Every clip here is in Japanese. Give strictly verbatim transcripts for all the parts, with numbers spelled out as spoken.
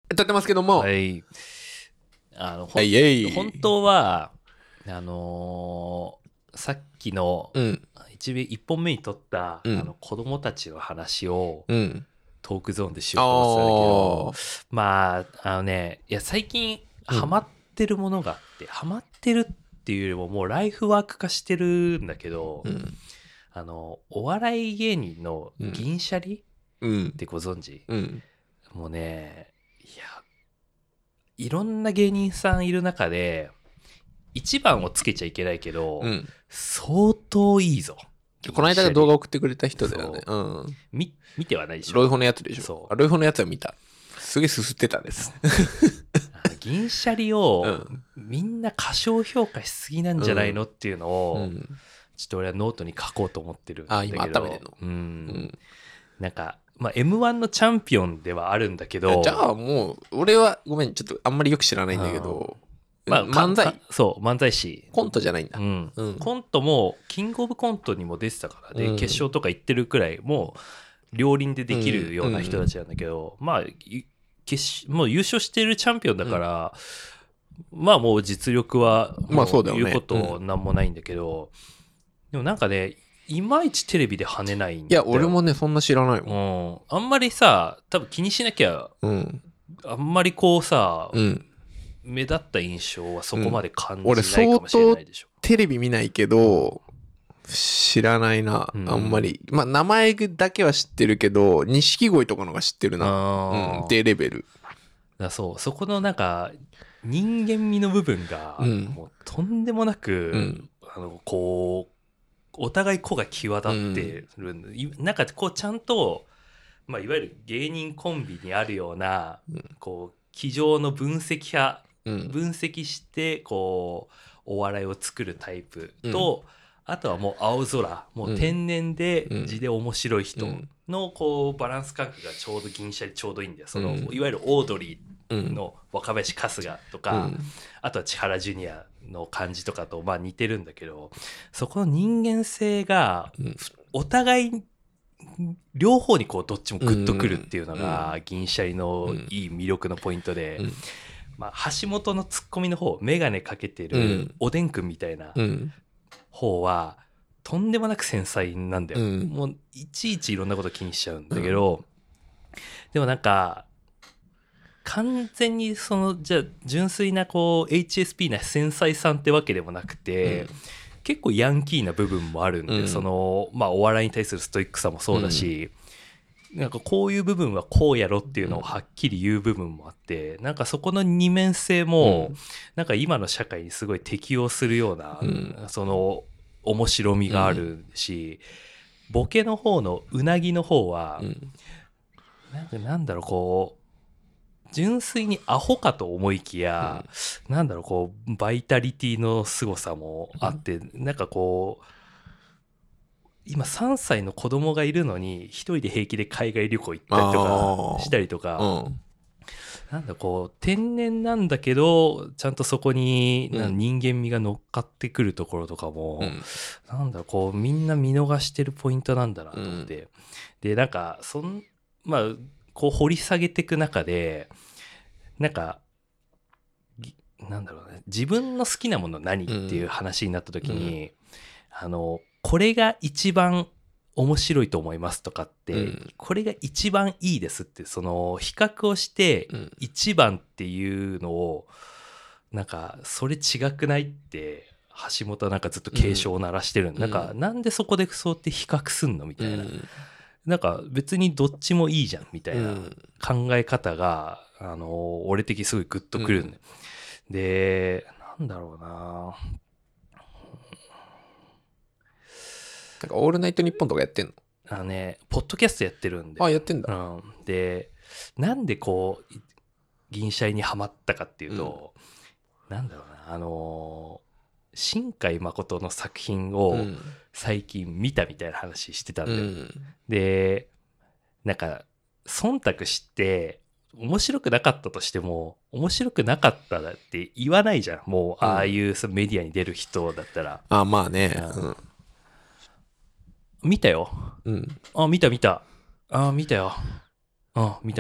撮ってますけども、 はい。あの、ほはい、えい。 本当は、あのーさっきのうん、 一一本目に撮った、 うんあの子供たちの話をうん。 トークゾーンでしようと思ってたんだけど、 あー、 まあ、あのね、いや、最近うんハマってるものがあって、ハマってるっていうよりももうライフワーク化してるんだけど、 うん、 あの、お笑い芸人の銀シャリうんってご存知？ うん。 もうね、いや、いろんな芸人さんいる中で、一番をつけちゃいけないけど、 うん。 相当いいぞ。 この間動画送ってくれた人だよね。うん。 み見てはないでしょ。 ロイホのやつでしょ。 そうあ、ロイホのやつは見た。すげえすすってたです。 あの銀シャリを、 うんみんな過小評価しすぎなんじゃないのっていうのを、 うん。 ちょっと俺はノートに書こうと思ってるんだけど。 あ、今温めてんの。 うん、 うん。 なんか、まあ、エムワン のチャンピオンではあるんだけど、 じゃあもう、俺はごめん、ちょっとあんまりよく知らないんだけど、 まあ、 漫才かかそう漫才師コントじゃないんだう。んうんコントもキングオブコントにも出てたからで、 うん決勝とか行ってるくらいもう両輪でできるような人たちなんだけど、まあい決もう優勝してるチャンピオンだから、まあもう実力はもまあそうだよね言うことなんもないんだけど、でもなんかねいまいちテレビで跳ねないんいや、 だよ。 俺もね、そんな知らないもん。 うんあんまりさ多分気にしなきゃうん。 あんまりこうさ、 うん。 目立った印象はそこまで感じうん俺ないかもしれないでしょ。 テレビ見ないけど、知らないな、 うんあんまり。まあ、名前だけは知ってるけど、錦鯉とかのが知ってるな。 あうーん。ってレベル。 だそうそこのなんか人間味の部分がうんもうとんでもなく、 うんあのこうお互い個が際立ってるんで、いなんかこうちゃんと、まあ、いわゆる芸人コンビにあるような、 うんこう机上の分析派うん。 分析してこうお笑いを作るタイプと、あとはもう青空もう天然でうん字で面白い人のこうバランス感覚がちょうど銀シャリちょうどいいんだよ。その、 うんいわゆるオードリうんーの若林春日とか、 うんあとは千原ジュニアの感じとかとまあ似てるんだけど、そこの人間性がうんお互い両方にこうどっちもグッとくるっていうのが銀シャリのいい魅力のポイントで、 うんまあ、橋本のツッコミの方眼鏡かけてるうんおでんくんみたいなうん方はとんでもなく繊細なんだよ、 うんもういちいちいろんなこと気にしちゃうんだけど、でもなんか完全にそのじゃあ純粋なこう エイチエスピー な繊細さんってわけでもなくて、 うん結構ヤンキーな部分もあるんで、 うんそのまあお笑いに対するストイックさもそうだし、なんかこういう部分はこうやろっていうのをはっきり言う部分もあって、なんかそこの二面性も、 うんなんか今の社会にすごい適応するような、 うんその面白みがあるし、ボケの方のうなぎの方は、 うんなんかなんだろうこう純粋にアホかと思いきや、なんだろうこうバイタリティの凄さもあって、なんかこう今さんさいの子供がいるのに一人で平気で海外旅行行ったりとあーかしたりとか、 うんなんだこう天然なんだけどちゃんとそこにうんなんか人間味が乗っかってくるところとかも、 うんなんだこうみんな見逃してるポイントなんだなと思って、でなんかそんまあこう掘り下げていく中でなんかぎなんだろうね自分の好きなもの何っていう話になった時に、あのこれが一番面白いと思いますとかって、 うんこれが一番いいですってその比較をしてうん一番っていうのをなんかそれ違くないって橋本はなんかずっと警鐘を鳴らしてるん、 うんなんかなんでそこでそうやって比較すんのみたいな、 うんなんか別にどっちもいいじゃんみたいなうん考え方が、あの俺的にすごいグッとくるんで、でなんだろうななんかオールナイトニッポンとかやってんの？ あのねポッドキャストやってるんで、 あ、やってんだ。 うん、でなんでこう銀シャリにはまったかっていうと、なんだろうなあの新海誠の作品をうん最近見たみたいな話してたんうで、 んでなんか忖度して面白くなかったとしても面白くなかったって言わないじゃんもう、 うんああいうそのメディアに出る人だったらあ、まあね。 うん見たようんうんあ見た見たあ見たよあ見た見た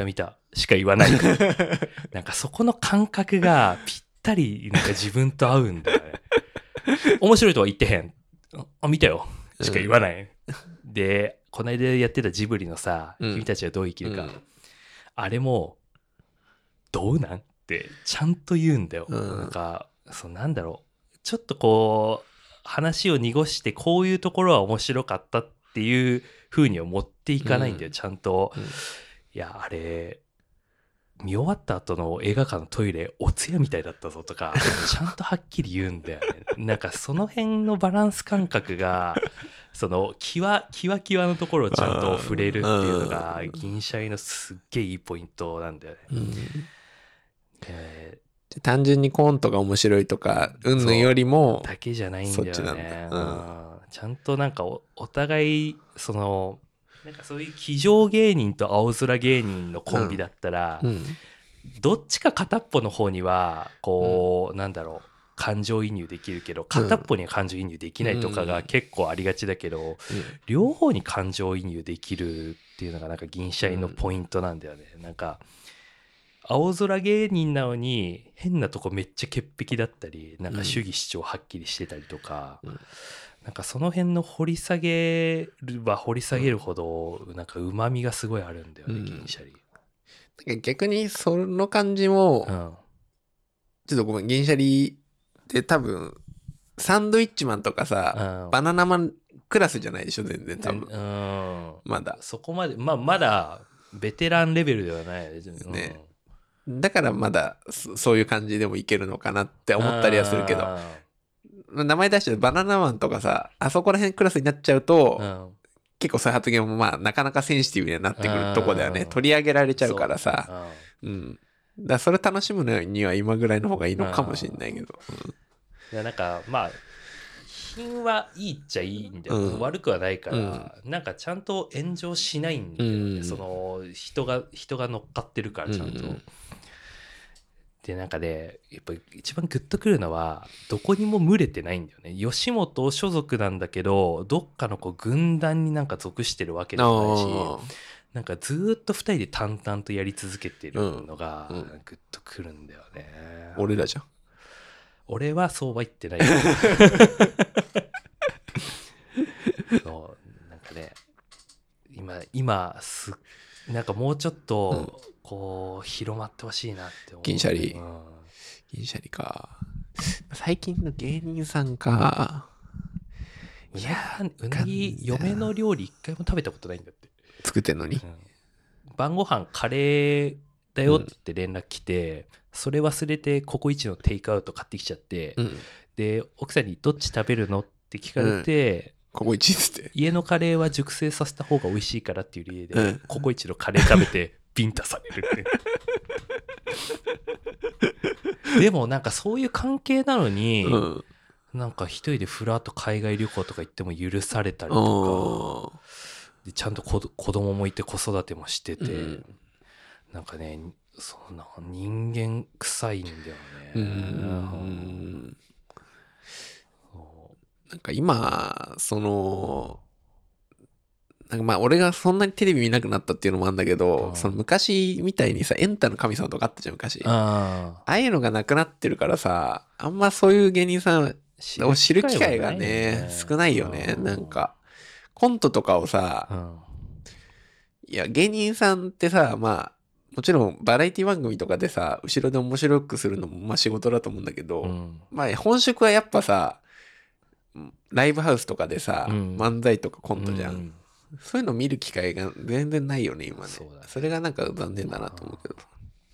しか言わないなんかそこの感覚がぴったりなんか自分と合うんだよね面白いとは言ってへん、あ見たよしか言わない、うん、でこの間やってたジブリのさ、うん、君たちはどう生きるか、うん、あれもどうなんってちゃんと言うんだよ、うん、なんかそうなんだろう、ちょっとこう話を濁してこういうところは面白かったっていう風には持っていかないんだよ、うん、ちゃんと、うん、いやあれ見終わった後の映画館のトイレお通夜みたいだったぞとかちゃんとはっきり言うんだよねなんかその辺のバランス感覚がそのキワキワキワのところをちゃんと触れるっていうのが銀シャリのすっげえいいポイントなんだよね、うん、えー、単純にコントが面白いとかうんぬんよりもだけじゃないんだよね、うん、ちゃんとなんか お, お互いそのなんかそういう机上芸人と青空芸人のコンビだったら、うんうん、どっちか片っぽの方にはこう、うん、なんだろう感情移入できるけど片っぽには感情移入できないとかが結構ありがちだけど、うん、両方に感情移入できるっていうのがなんか銀シャリのポイントなんだよね、うん、なんか青空芸人なのに変なとこめっちゃ潔癖だったりなんか主義主張はっきりしてたりとか、うん、なんかその辺の掘り下げるは掘り下げるほどなんか旨味がすごいあるんだよね、うん、銀シャリ。 なんか逆にその感じも、うん、ちょっとごめん銀シャリって多分サンドイッチマンとかさ、うん、バナナマンクラスじゃないでしょ全然多分、うん、まだそこまでまあまだベテランレベルではないね、うん、だからまだそういう感じでもいけるのかなって思ったりはするけど名前出してバナナマンとかさあそこら辺クラスになっちゃうと、うん、結構そういう発言もまあなかなかセンシティブになってくるとこだよね、取り上げられちゃうからさ う, うん、だからそれ楽しむのには今ぐらいの方がいいのかもしれないけど、うん、 いやなんかまあ品はいいっちゃいいんだよ、うん、悪くはないから、うん、なんかちゃんと炎上しないんだよね、うん、その人が人が乗っかってるからちゃんと、うん、でなんかねやっぱ一番グッとくるのはどこにも群れてないんだよね。吉本所属なんだけどどっかのこう軍団になんか属してるわけでもないしなんかずっとふたりで淡々とやり続けてるのがグッとくるんだよね、 うん、俺らじゃん。 俺はそうは言ってないそうなんかね今今すなんかもうちょっとこう広まってほしいなって思う。 銀シャリ、うん、銀シャリか最近の芸人さんか。 いやうなぎ嫁の料理一回も食べたことないんだって。 作ってんのに、うん、 晩ご飯カレーだよって連絡来て、うん、それ忘れてココイチのテイクアウト買ってきちゃって、うん、で奥さんにどっち食べるのって聞かれて、 うん、ココイチっつって家のカレーは熟成させた方が美味しいからっていう理由で、うん、ココイチのカレー食べてビンタされるってでもなんかそういう関係なのに、うん、なんか一人でふらっと海外旅行とか行っても許されたりとかでちゃんと子供もいて子育てもしてて、うん、なんかねそんな人間臭いんだよね。うん、 なんか今そのなんかまあ俺がそんなにテレビ見なくなったっていうのもあるんだけど、うん、その昔みたいにさエンタの神様とかあったじゃん昔。あ, ああいうのがなくなってるからさあんまそういう芸人さんを知る機会が ね, ね少ないよね、うん、なんかコントとかをさ、うん、いや芸人さんってさまあもちろんバラエティ番組とかでさ後ろで面白くするのもまあ仕事だと思うんだけど、うん、まあ本職はやっぱさライブハウスとかでさ、うん、漫才とかコントじゃん、うん、そういうの見る機会が全然ないよね今ね。そうだね。それがなんか残念だなと思うけど。い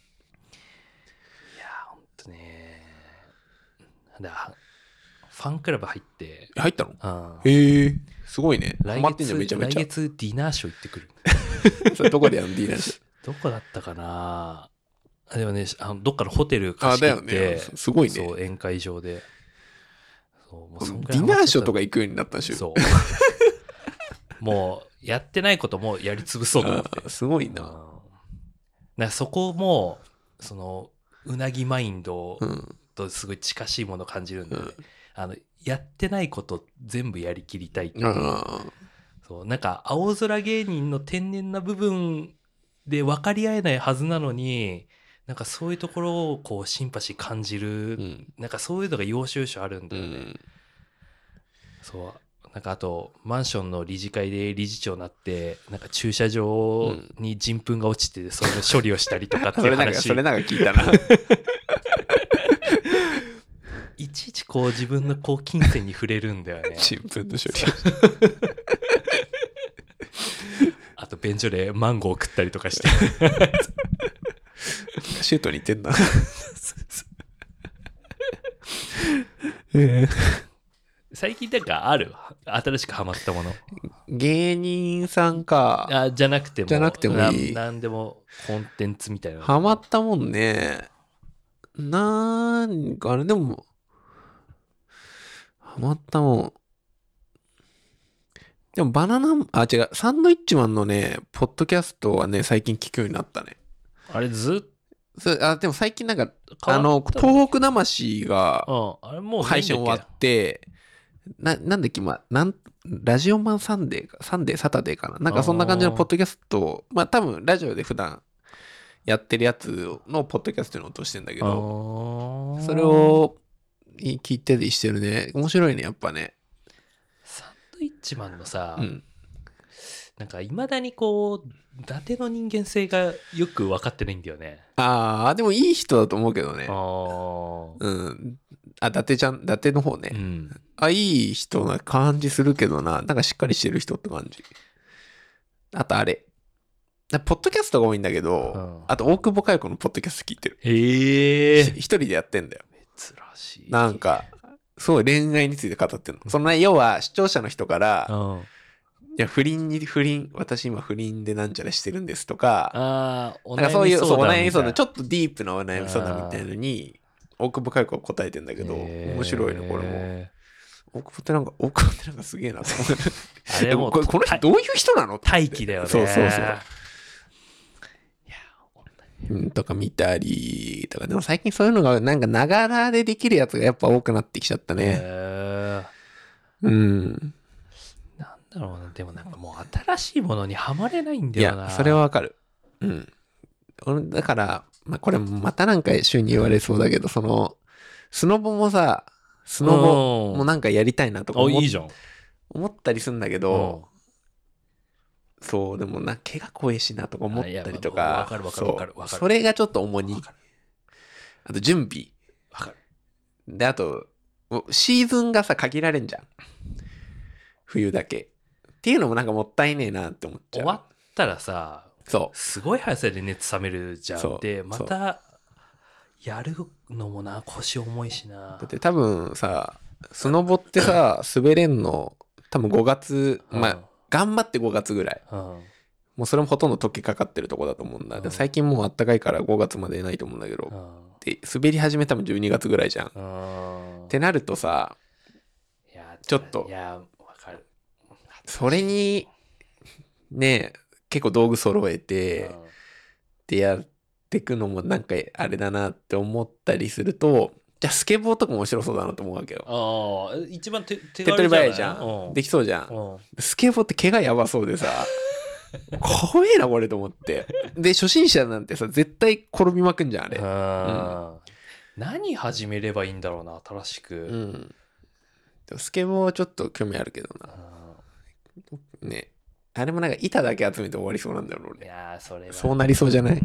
やほんとねだファンクラブ入って入ったの？あへえすごいね。 来月めちゃめちゃ来月ディナーショー行ってくるそれどこでやるのディナーショーどこだったかなあでもねあのどっかのホテル貸し切って、ね、 すごいね。 そう宴会場でそうもうそんぐらいディナーショーとか行くようになったんでしょ。そうもうやってないこともやり潰そうと思ってすごいな、うん、 なんかそこもそのうなぎマインドとすごい近しいものを感じるんで、うん、あのやってないこと全部やりきりたいっていう、うん、そうなんか青空芸人の天然な部分で分かり合えないはずなのになんかそういうところをこうシンパシー感じる、うん、なんかそういうのが要所要所あるんだよね、うん、そうなんかあとマンションの理事会で理事長になってなんか駐車場に人糞が落ちてそれの処理をしたりとかっていう話それなんか聞いたな。 いちいちこう自分のこう金銭に触れるんだよね。 人糞の処理。 あと便所でマンゴー食ったりとかして。 シュートに似てんな。えー、 最近なんかある新しくハマったもの。 芸人さんか。 あじゃなくても。 じゃなくてもいい。 ななんでもコンテンツみたいな。 ハマったもんね。なんかあれでも。ハマったもん。でもバナナ、あ、違う、サンドイッチマンのね、ポッドキャストはね、最近聞くようになったね。 あれずっとあ、でも最近なんか、あの、東北魂が、 あれもう配信終わって、な、なんだっけ、まあ、なん、ラジオマンサンデーか、サンデーサタデーかな。なんかそんな感じのポッドキャスト、まあ多分ラジオで普段やってるやつのポッドキャストの音してんだけど、それを聞いてりしてるね。面白いね、やっぱね。 サンドイッチマンのさ、 うん、 なんかいまだにこう伊達の人間性がよく分かってないんだよね。 ああ、でもいい人だと思うけどね。 あうん。あ、伊達ちゃん、伊達の方ね。 うん、 あ、いい人な感じするけどな。なんかしっかりしてる人って感じ。あとあれ。ポッドキャストが多いんだけど、うん、あと大久保佳代子のポッドキャスト聞いてる。 へえ。 一人でやってんだよ。 珍しい。 なんか、すごい恋愛について語ってるの。その内容は視聴者の人から、うんいや、不倫に、不倫、私今不倫でなんちゃらしてるんですとか、 ああ、 なんかそういう、そう、お悩み相談、ちょっとディープなお悩み相談みたいなのに、大久保佳代子が答えてんだけど、面白いの、これも。大久保ってなんか、大久保ってなんかすげえなと思う。あれもこれ、この人どういう人なの大気だよね。 そうそうそう。いや、うん、とか見たり、とか、でも最近そういうのが、なんか、ながらでできるやつがやっぱ多くなってきちゃったね。うん。 だろうな、でもなんかもう新しいものにはまれないんだよな。 いや、それはわかる。うん。俺、だから、まあ、これまたなんか週に言われそうだけど、その、スノボもさ、スノボもなんかやりたいなとか思っ、 いいじゃん。 思ったりするんだけど、そう、でもな、怪我怖いしなとか思ったりとか、 わかるわかるわかるわかる。 それがちょっと重荷。あと準備。 わかる。 で、あと、シーズンがさ、限られんじゃん。冬だけ。っていうのもなんかもったいねえなって思っちゃう。 終わったらさ、 そうすごい速さで熱冷めるじゃん。で、またやるのもな、腰重いしな。 だって多分さ、スノボってさ、滑れんの、多分ごがつ、うん、まあ、頑張ってごがつぐらい。うん、もうそれもほとんど溶けかかってるとこだと思うんだ。うん、で最近もうあったかいからごがつまでないと思うんだけど、うん、で、滑り始めたのじゅうにがつぐらいじゃん。うん、ってなるとさ、いやちょっと、いやそれに、ね、結構道具揃えて、でやっていくのもなんかあれだなって思ったりすると、じゃあスケボーとか面白そうだなと思うわけよ。 ああ、一番手手っ取り早いじゃん。できそうじゃん。スケボーって怪我やばそうでさ、怖えなこれと思って。で、初心者なんてさ、絶対転びまくんじゃん、あれ。あうん、何始めればいいんだろうな、新しく。うん。 でもスケボーはちょっと興味あるけどな。ね。あれもなんか板だけ集めて終わりそうなんだよね。 いやそれはそうなりそうじゃない？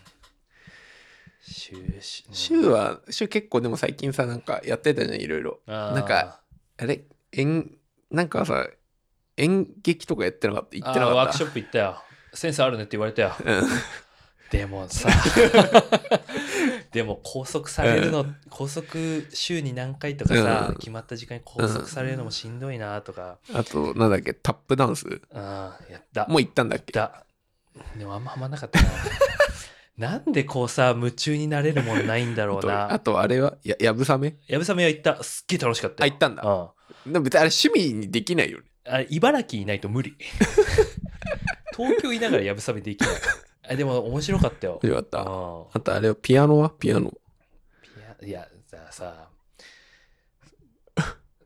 週、 週は、週結構でも最近さ、なんかやってたじゃん、いろいろ。なんか、あれ、演、なんかさ、演劇とかやってなかった？言ってなかった？ ワークショップ行ったよ。センスあるねって言われたよ。うん、でもさ、でも拘束されるの、うん、拘束週に何回とかさ、うん、決まった時間に拘束されるのもしんどいなとか、 うん、あとなんだっけタップダンスあやったもう行ったんだっけだでもあんまハマんなかったななんでこうさ夢中になれるもんないんだろうなあとあれはややぶさめやぶさめは行ったすっげえ楽しかったよあ行ったんだ、うん、でも別にあれ趣味にできないよねあれ茨城いないと無理東京いながらやぶさめできないあでも面白かったよ。 面白かった。あとあれはピアノはピアノ。 ピアいやさ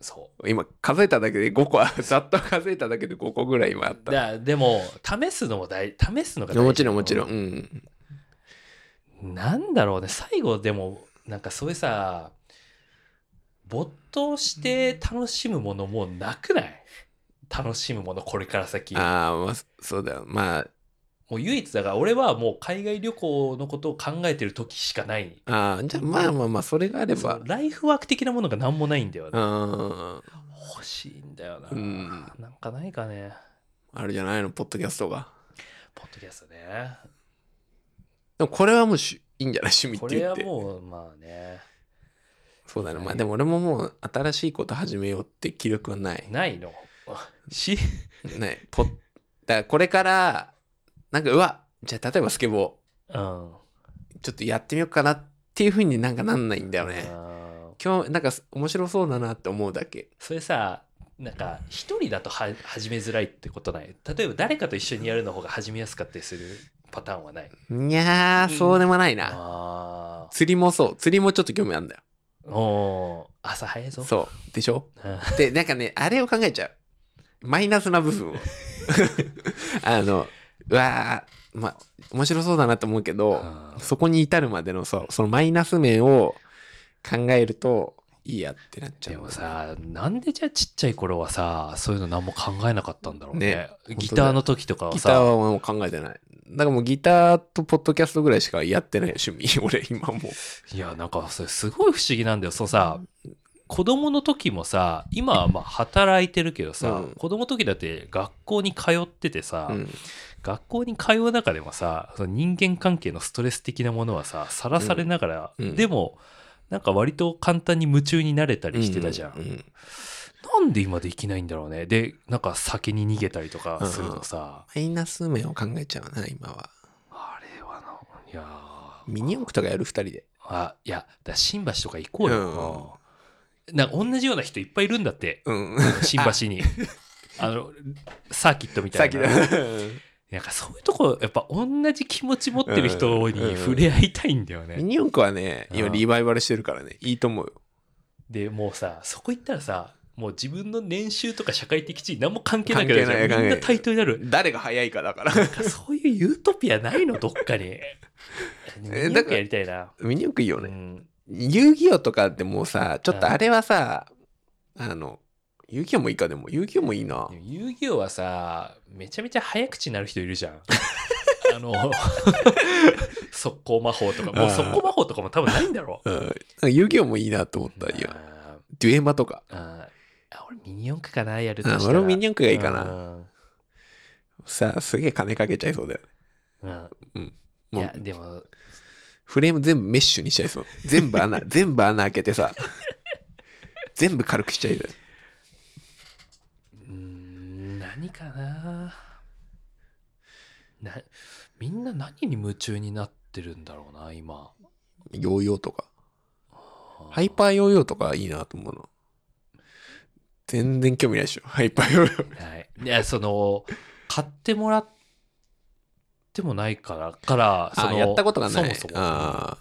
そう今数えただけでごこはざっと数えただけでごこぐらい今あった。 だでも試すのも大試すのが大事。 もちろんもちろん、うん、 なんだろうね最後でもなんかそういうさ没頭して楽しむものもうなくない？楽しむものこれから先。 ああ、まあそうだよ。まあもう唯一だから俺はもう海外旅行のことを考えてる時しかない。 ああ、じゃあまあまあまあそれがあればライフワーク的なものが何もないんだよね。 あ欲しいんだよな、 うん、 なんかないかね。 あるじゃないのポッドキャストが。 ポッドキャストね。 でもこれはもうしいいんじゃない趣味って言って。 これはもうまあね。 そうだね。まあでも俺ももう新しいこと始めようって気力はない。 ないのしねポッだからこれからなんかうわじゃあ例えばスケボー、うん、 ちょっとやってみようかなっていう風になんかなんないんだよね。今日なんか面白そうだなって思うだけ。 それさなんか一人だとは始めづらいってことない？例えば誰かと一緒にやるの方が始めやすかったりするパターンはない？ いやーそうでもないな、うん、 あ釣りもそう釣りもちょっと興味あるんだよ。 お朝早いぞ。 そうでしょでなんかねあれを考えちゃうマイナスな部分をあのうわーまあ面白そうだなと思うけどそこに至るまでのそうそのマイナス面を考えるといいやってなっちゃう。 でもさなんでじゃあちっちゃい頃はさそういうの何も考えなかったんだろう ね, ねギターの時とかはさギターはもう考えてない。だからもうギターとポッドキャストぐらいしかやってない趣味俺今もいやなんかそれすごい不思議なんだよ。そうさ子供の時もさ今はまあ働いてるけどさ、うん、子供の時だって学校に通っててさ、うん、学校に通う中でもさその人間関係のストレス的なものはささらされながら、うん、でもなんか割と簡単に夢中になれたりしてたじゃん、うんうん、なんで今できないんだろうね。でなんか酒に逃げたりとかするとさ、 うん、マイナス面を考えちゃうな今は。 あれはないやミニ四駆とかやるふたりで。 あいやだ新橋とか行こうよ、うんなんか同じような人いっぱいいるんだって、うん、新橋にあのサーキットみたいななんかそういうとこやっぱ同じ気持ち持ってる人に触れ合いたいんだよね、 うんうん、ミニ四駆はね今リバイバルしてるからねいいと思うよ。 でもうさそこ行ったらさもう自分の年収とか社会的地位何も関係ないからじゃんみんな対等になる。 誰が早いかだからそういうユートピアないのどっかにミニ四駆やりたいな。 ミニ四駆いいよね、うん遊戯王とかでもさちょっとあれはさ、うん、あの遊戯王もいいか。でも遊戯王もいいな。 遊戯王はさめちゃめちゃ早口になる人いるじゃんあの速攻魔法とかもう速攻魔法とかも多分ないんだろう、 うん、遊戯王もいいなと思ったいやデュエマとか。 あ俺ミニ四駆かなやるとしたら。 俺もミニ四駆がいいかな。さあすげえ金かけちゃいそうだよね。うん、うん、もういやでもフレーム全部メッシュにしちゃいそう。全部穴全部穴開けてさ全部軽くしちゃいそう。 うーん何かななみんな何に夢中になってるんだろうな今。 ヨーヨーとかハイパーヨーヨーとかいいなと思うの。全然興味ないでしょハイパーヨーヨー。 はい、いやその買ってもらってもないからからそのやったことがない。 そもそもあ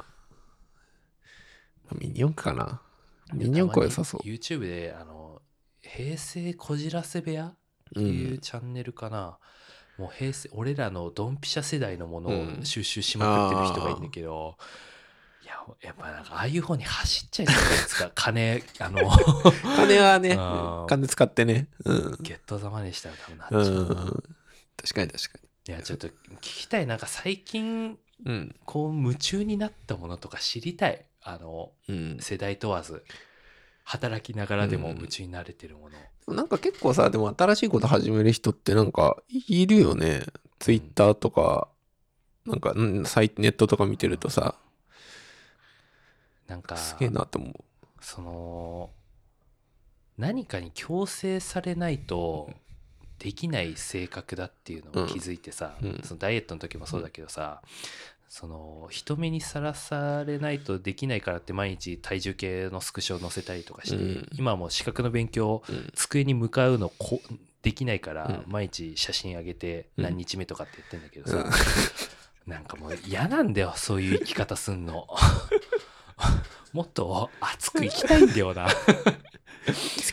ミニ四駆かな。ミニ四駆は良さそう。 YouTube であの平成こじらせ部屋っていうチャンネルかな、うん、もう平成俺らのドンピシャ世代のものを収集しまくってる人がいるんだけど、うん、いややっぱなんかああいう方に走っちゃいそうじゃないですか金あの金はね金使ってね、うん、 ゲットざまにしたら多分なっちゃうな、うん、 確かに確かに。 いやちょっと聞きたいなんか最近、うん、こう夢中になったものとか知りたい。あの、うん、世代問わず働きながらでも夢中になれてるもの、 うん、なんか結構さでも新しいこと始める人ってなんかいるよね。ツイッターとか、うん、なんかサイトネットとか見てるとさなんかすげえなと思う。 その何かに強制されないとできない性格だっていうのを気づいてさ、うん、そのダイエットの時もそうだけどさ、うん、その人目にさらされないとできないからって毎日体重計のスクショを載せたりとかして、うん、今はもう資格の勉強、うん、机に向かうのこできないから毎日写真上げて何日目とかって言ってんだけどさ、うん、なんかもう嫌なんだよそういう生き方すんのもっと熱く生きたいんだよな好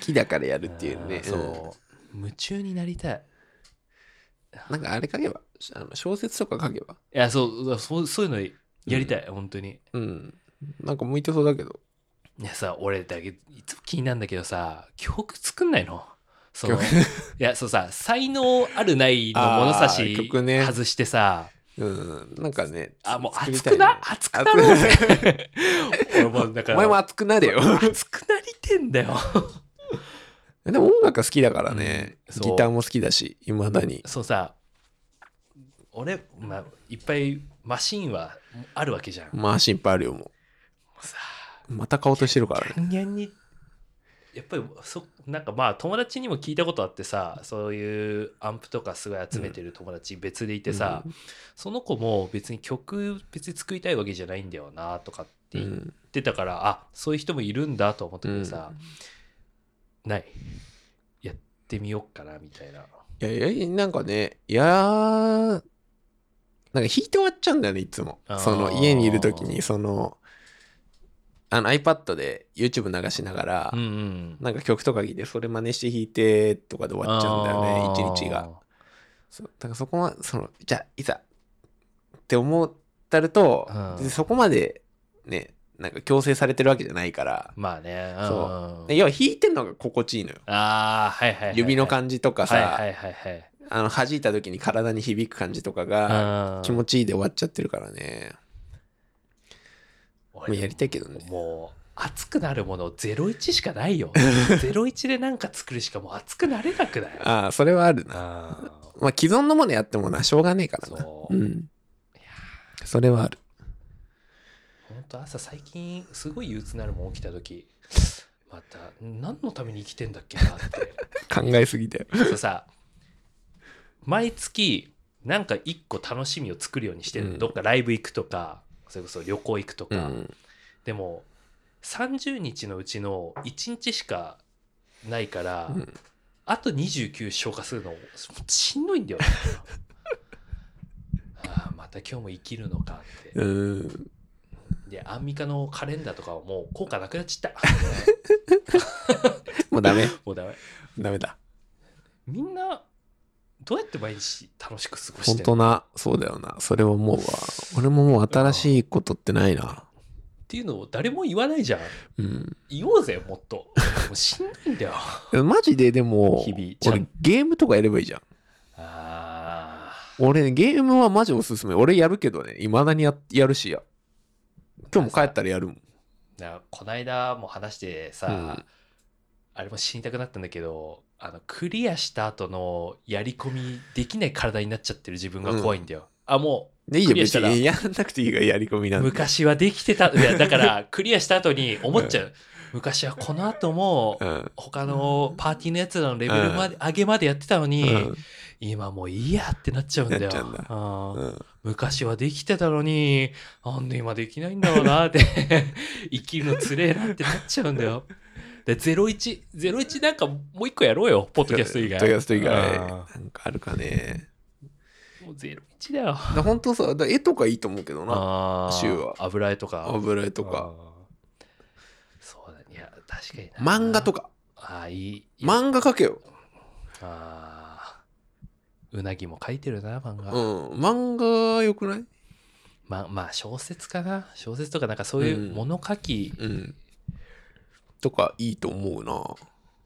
きだからやるっていうね。 そう、うん、夢中になりたい。 なんかあれ書けば、あの小説とか書けば。 いや、そうそうそういうのやりたい、うん、本当に。 うん。なんか向いてそうだけど。 いやさ、俺だけいつも気になるんだけどさ、曲作んないの？そのいや、そうさ、才能あるないの物差し外してさ、 うん、なんかね、 あ、もう熱くな、熱くなろうぜ。俺もだから、 お前も熱くなれよ。 熱くなりてんだよ。 でも音楽が好きだからね、うん、ギターも好きだし、いまだに。 そうさ、俺、まあ、いっぱいマシンはあるわけじゃん。 マシンいっぱいあるよ、もう。もうさ、また買おうとしてるからね。 ギャンギャンにやっぱりそなんかまあ友達にも聞いたことあってさ、そういうアンプとかすごい集めてる友達別でいてさ、うん、その子も別に曲別に作りたいわけじゃないんだよなとかって言ってたから、うん、あ、そういう人もいるんだと思ったけどさ、うん、ないやってみようかなみたいな。いやいや、なんかね、いやーなんか弾いて終わっちゃうんだよね、いつも。その家にいる時にそのあの iPad で YouTube 流しながら、うんうん、なんか曲とか聴いてそれ真似して弾いてとかで終わっちゃうんだよね、一日が。そうだからそこはそのじゃあいざって思ったると、うん、そこまでねなんか強制されてるわけじゃないから。 まあね。うん、 そう要は弾いてるのが心地いいのよ。 ああ、はいはいはいはい、 指の感じとかさ、 はいはいはいはい、 あの弾いた時に体に響く感じとかが気持ちいいで終わっちゃってるからね。もうやりたいけどね。 もう熱くなるものゼロイチしかないよ。ゼロイチでなんか作るしかもう熱くなれなくない？ ああ、それはあるな。あまあ既存のものやってもなしょうがねえからな。そう。うん。いやそれはある。 本当朝最近すごい憂鬱になるもん起きた時、また何のために生きてんだっけなって考えすぎて。 そうさ、毎月なんか一個楽しみを作るようにしてる、うん、どっかライブ行くとか。それこそ旅行行くとか、うん、でもさんじゅうにちのうちのいちにちしかないから、うん、あとにじゅうきゅう消化するのしんどいんだよね。ああまた今日も生きるのかって、うん、でアンミカのカレンダーとかはもう効果なくなっちゃったもうダメもうダメダメだ。 みんなどうやって毎日楽しく過ごしてんの？ 本当な、そうだよな。それは思うわ。俺ももう新しいことってないな。 っていうのを誰も言わないじゃん。うん。言おうぜ、もっと。もうしんどいんだよ。 マジででも、日々俺ゲームとかやればいいじゃん。あ俺、ね、ゲームはマジおすすめ。俺やるけどね、未だに や, やるしや。今日も帰ったらやるもん。 だこないだも話してさ、うん、あれも死にたくなったんだけど、あのクリアした後のやり込みできない体になっちゃってる自分が怖いんだよ、うん、あもういいよ別にやんなくていいがやり込みなんで。 昔はできてたいやだからクリアした後に思っちゃう、うん、昔はこの後も他のパーティーのやつらのレベルまで、うん、上げまでやってたのに、うん、今もういいやってなっちゃうんだよ。だあ、うん、昔はできてたのになんで今できないんだろうなって生きるのつれえなってなっちゃうんだよ。でゼロイチ、ゼロイチなんかもう一個やろうよ、ポッドキャスト以外。 ポッドキャスト以外。なんかあるかね。 もうゼロイチだよ。だ本当さ、だ絵とかいいと思うけどな、週は。 油絵とか。 油絵とか。 そうだ、いや、確かにな。漫画とか。 ああ、いい。 漫画描けよ。 ああ。うなぎも描いてるな、漫画。 うん。漫画よくない？ ま、まあ、小説かな。小説とかなんかそういう物書き。 うん。うんとかいいと思うな。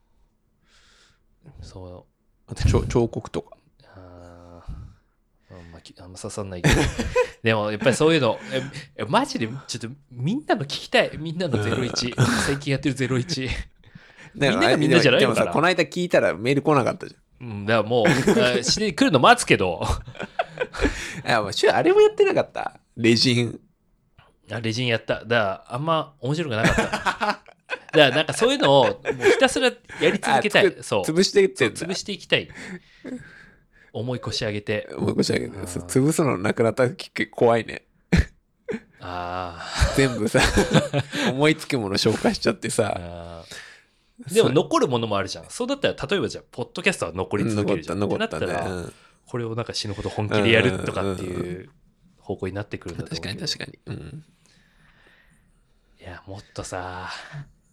そう。 あと彫刻とか。 ああんまあんま刺さんないけど。でもやっぱりそういうのえマジでちょっとみんなの聞きたい。みんなのゼロイチ最近やってるゼロイチみんながみんなじゃないのかな。でもさこの間聞いたらメール来なかったじゃん。うんだからもうし来るの待つけど。 いやもうあれもやってなかった。レジン。 あレジンやった。だからあんま面白くなかった。だからなんかそういうのをもうひたすらやり続けたい。そう潰していって潰していきたい。重い腰上げて重い腰上げて潰すのなくなった時怖いね。 あ全部さ思いつくもの紹介しちゃってさ。 でも残るものもあるじゃん。そうだったら例えばじゃあポッドキャストは残り続けるじゃん。 残った、 ってなったら、うん、これをなんか死ぬほど本気でやるとかっていう方向になってくるんだと思うけど。 確かに確かに、うん、 いやもっとさ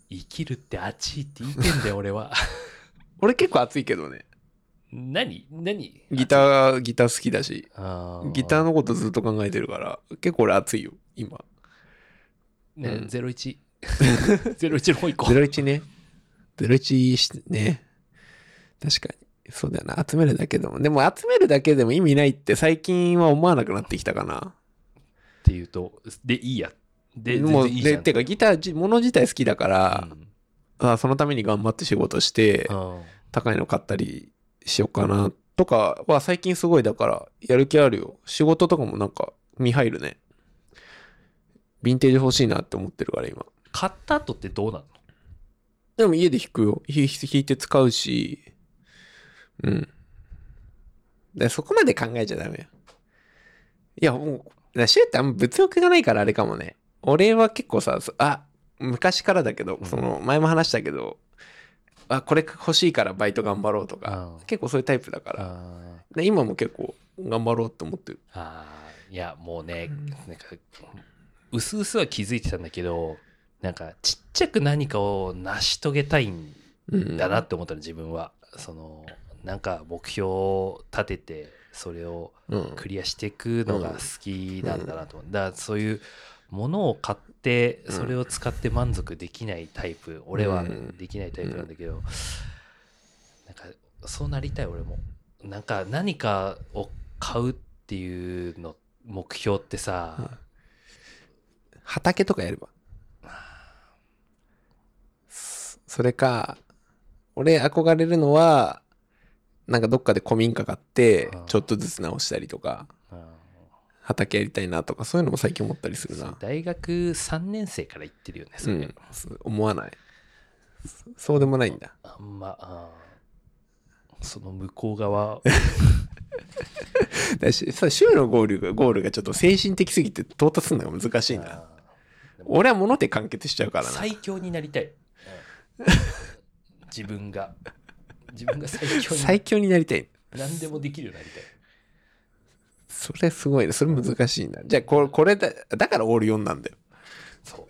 生きるって熱いって言ってんだよ俺は。 俺結構熱いけどね。 何何ギターギター好きだし、ギターのことずっと考えてるから結構俺熱いよ今。 ね、うん、ゼロイチ ゼロイチの方行こう。 ゼロイチね。ゼロイチね。確かにそうだよな。集めるだけでもでも集めるだけでも意味ないって最近は思わなくなってきたかな。 っていうとでいいや。でもういいでてかギターもの自体好きだから、うん、あそのために頑張って仕事して、うん、高いの買ったりしようかなとかは最近すごいだからやる気あるよ。仕事とかもなんか見入るね。ヴィンテージ欲しいなって思ってるから今。 買った後ってどうなの？ でも家で弾くよ。弾いて使うし、うん。でそこまで考えちゃダメよ。いやもうシューってあんま物欲がないからあれかもね。俺は結構さ、あ昔からだけど、うん、その前も話したけど。あこれ欲しいからバイト頑張ろうとか、うん、結構そういうタイプだからで今も結構頑張ろうって思ってる。 あいやもうね、うん、なんかうすうすは気づいてたんだけどなんかちっちゃく何かを成し遂げたいんだなって思ったの、うん、自分はそのなんか目標を立ててそれをクリアしていくのが好きなんだなと思う、うん、だからそういうものを買ってそれを使って満足できないタイプ、うん、俺はできないタイプなんだけど、うん、なんかそうなりたい俺も。なんか何かを買うっていうの目標ってさ、うん、 畑とかやればそれか俺憧れるのはなんかどっかで古民家買ってちょっとずつ直したりとか、うん畑やりたいなとかそういうのも最近思ったりするな。 大学さんねん生から言ってるよねそれ、うん、 思わない。そうでもないんだ。 あんまあその向こう側だしさ週のゴールがゴールがちょっと精神的すぎて到達するのが難しいな。俺は物で完結しちゃうからな。 最強になりたい、うん、自分が自分が最強に最強になりたい。 何でもできるようになりたい。 それすごいね。それ難しいな。じゃあこれ、これだ、だからオールよんなんだよ。 そう。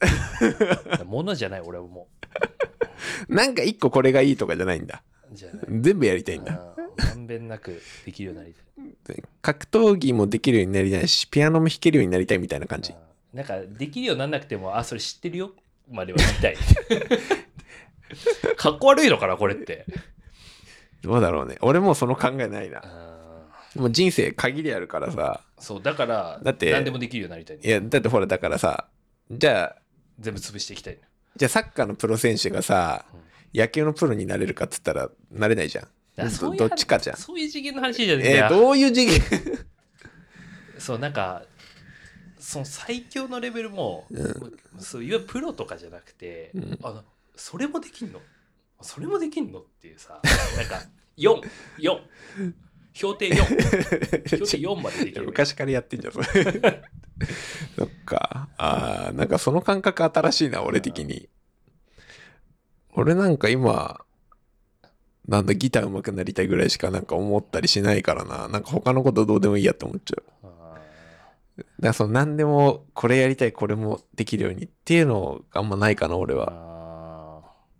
ものじゃない俺はもう。なんか一個これがいいとかじゃないんだ。じゃない全部やりたいんだ。 まんべんなくできるようになりたい。格闘技もできるようになりたいし、ピアノも弾けるようになりたいみたいな感じ。 なんかできるようにならなくても、あ、それ知ってるよまでは言いたい。かっこ悪いのかなこれって。 どうだろうね。俺もその考えないな。もう人生限りあるからさ。 そうだからだって何でもできるようになりたい、ね、 いやだってほらだからさじゃあ全部潰していきたい、ね、 じゃあサッカーのプロ選手がさ、うん、野球のプロになれるかっつったらなれないじゃん。だそういうどっちかじゃん。 そういう次元の話じゃねえんだよ。 えー、どういう次元そうなんかその最強のレベルも、うん、そういわゆるプロとかじゃなくて、うん、あのそれもできんのそれもできんのっていうさなんかよん、よん評定よん評定よんまでできる。 昔からやってんじゃんそれそっかあーなんかその感覚新しいな俺的に。俺なんか今なんだギター上手くなりたいぐらいしかなんか思ったりしないからな。なんか他のことどうでもいいやって思っちゃう。だからその何でもこれやりたいこれもできるようにっていうのがあんまないかな俺は。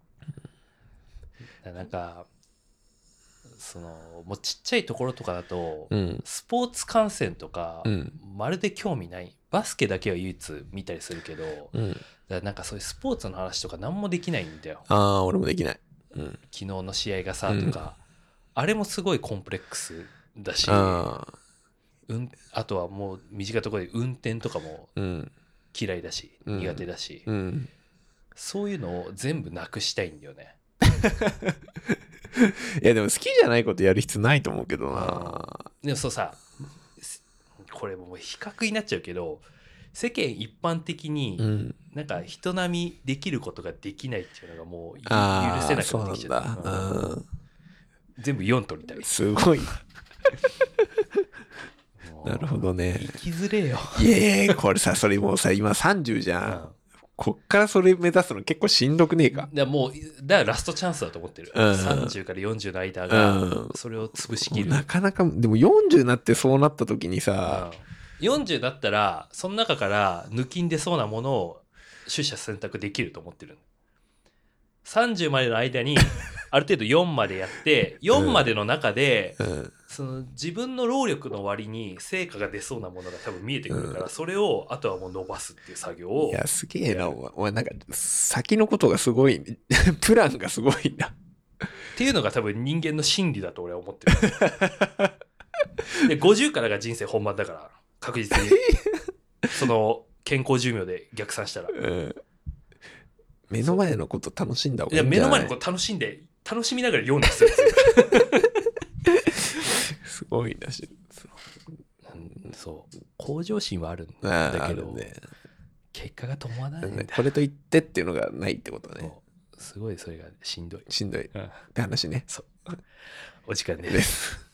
あなんかそのもうちっちゃいところとかだと、うん、スポーツ観戦とか、うん、まるで興味ないバスケだけは唯一見たりするけど、うん、だからなんかそういうスポーツの話とか何もできないんだよ。 ああ俺もできない、うん、 昨日の試合がさとか、うん、あれもすごいコンプレックスだし、あ, うん、あとはもう短いところで運転とかも嫌いだし、うん、苦手だし、うん、そういうのを全部なくしたいんだよねいやでも好きじゃないことやる必要ないと思うけどな。 でもそうさこれもう比較になっちゃうけど世間一般的になんか人並みできることができないっていうのがもう許せなくなってきちゃった、うん、全部よん取りたい。 すごいなるほどね。 生きづれよ。 いやいやこれさそれもうさ今さんじゅうじゃん、うんこっからそれ目指すの結構しんどくねえか。 だもうだからラストチャンスだと思ってる、うん、さんじゅうからよんじゅうの間がそれを潰しきる、 うん、なかなかでもよんじゅうになってそうなった時にさ、 うん、よんじゅうだったらその中から抜きんでそうなものを取捨選択できると思ってる。 さんじゅうまでの間にある程度よんまでやってよんまでの中で、 うん、 その自分の労力の割に成果が出そうなものが多分見えてくるから、うん、それをあとはもう伸ばすっていう作業を。 いやすげえなお前、お前なんか先のことがすごいプランがすごいんだっていうのが多分人間の心理だと俺は思ってるでごじゅうからが人生本番だから確実にその健康寿命で逆算したら、うん、 目の前のこと楽しんだ方がいいんじゃない？いや目の前のこと楽しんで楽しみながら読んですよすごいなし、 うん、そう向上心はあるんだけど、ね、結果が伴わないんだ、 ね、これと言ってっていうのがないってことね。 すごいそれがしんどいしんどい、うん、って話ね。 そうお時間です